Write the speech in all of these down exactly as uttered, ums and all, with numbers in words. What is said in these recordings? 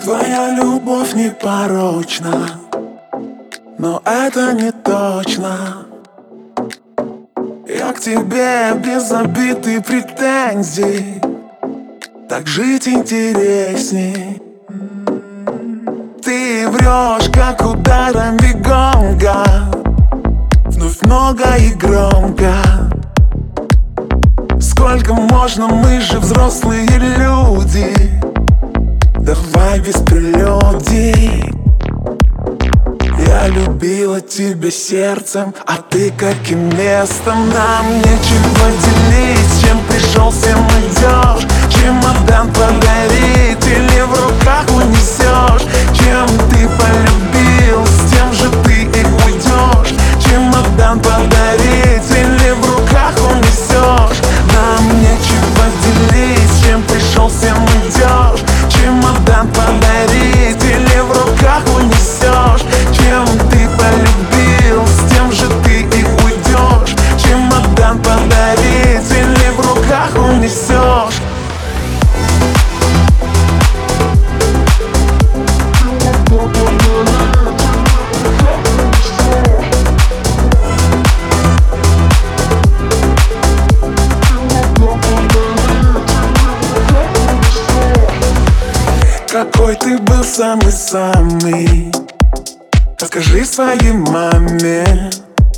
Твоя любовь непорочна, но это не точно. Я к тебе без обид и претензий, так жить интересней. Ты врешь, как ударами гонга, вновь много и громко. Сколько можно, мы же взрослые люди, давай без прелюдий. Я любила тебя сердцем, а ты каким местом? Нам нечего делить, чем пришел, с тем идешь. Чемодан подарить или в руках унесешь? Чем ты полюбил, с тем же ты и уйдешь. Чемодан подарить или в руках унесешь? Нам нечего делить, чем пришел, с тем идешь. Чемодан подарить или в руках унесешь? Чем ты полюбил, с тем же ты и уйдешь. Чемодан подарить или в руках унесешь? Какой ты был самый-самый, расскажи своей маме.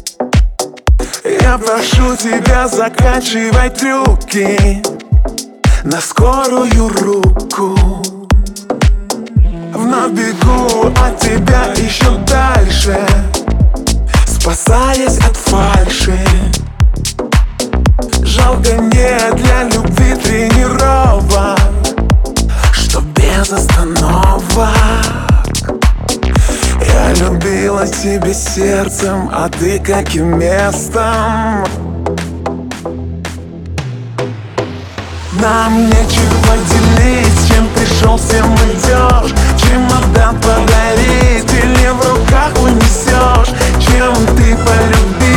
Я прошу тебя, заканчивай трюки на скорую руку. Вновь бегу от тебя еще дальше, спасаясь от фальши. Жалко нет для любви тренировок, что без остановок. Я любила тебя сердцем, а ты каким местом? Нам нечего делить, чем пришел, с тем идешь. Чемодан подарить или в руках унесешь? Чем ты полюбил,